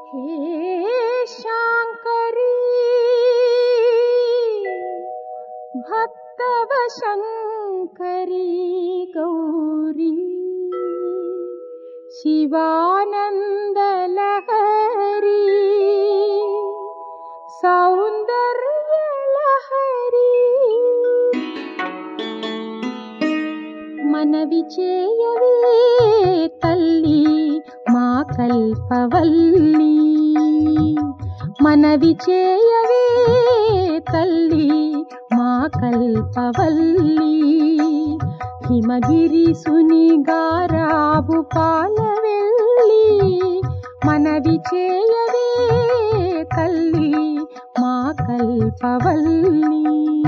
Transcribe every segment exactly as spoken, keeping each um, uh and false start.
हे शांकरी भक्तव शंकरी गौरी शिवानंद लहरी सौंदर्य लहरी मनवि चेयवे तल्ली मा कल्पवल्ली मनवि चेयवे तल्ली मा कल्पवल्ली हिमगिरि सुनिगाराबु पालवेल्ली मनवि चेयवे तल्ली मा कल्पवल्ली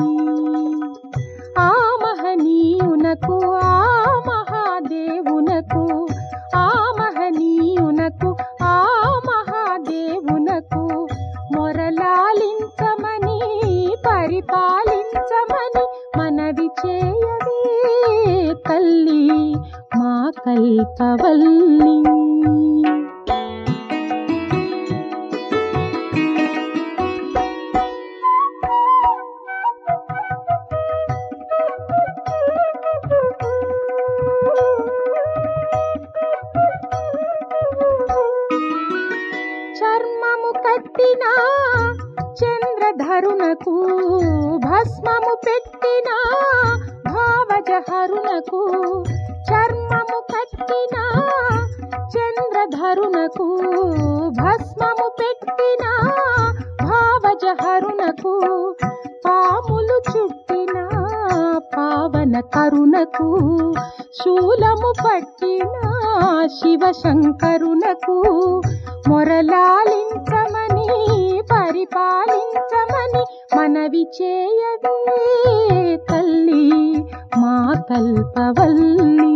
आ महनीयुनकु आ महादेवुनकु आ महनीयुनकु आ महादेवुनकु मोरलालिंचमनि परिपालिंचमनि मनवि चेयवे तल्ली मा कल्पवल्ली చర్మము కట్టిన చంద్రధరునకు భస్మము పెట్టిన భావజహరునకు చర్మము కట్టిన చంద్రధరునకు భస్మము పెట్టిన భావజహరునకు పాములు చుట్టిన పావన కరునకు శూలము పట్టిన శివశంకరునకు మొరలాలించమని పరిపాలించమని మనవి చేయవే తల్లి మా కల్పవల్లి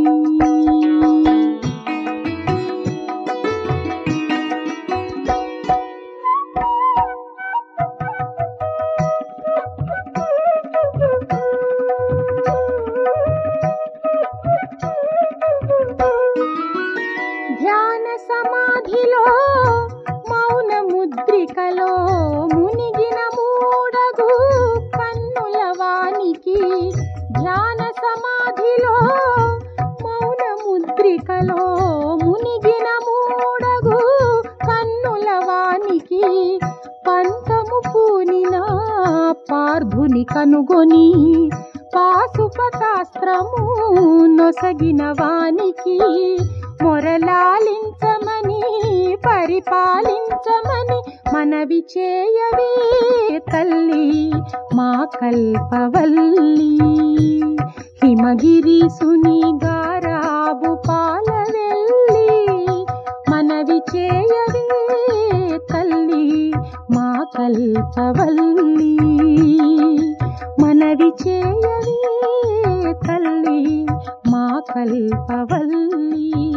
ధ్యాన సమాధిలో మౌన ముద్రికలో మునిగిన మూడగు కన్నుల వానికి ధ్యాన సమాధిలో మౌన ముద్రికలో మునిగిన మూడగు కన్నుల వానికి పంతము పూనిన పార్థుని కనుగొని పాశుపతాస్త్రము నొసగిన వానికి మొరలాలించమని పరిపాలించమని మనవి చేయవే తల్లి మా కల్పవల్లి హిమగిరి సునిగారాబు పాలవెల్లి మనవి చేయవే తల్లి మా కల్పవల్లి మనవి చేయవే తల్లి మా కల్పవల్లి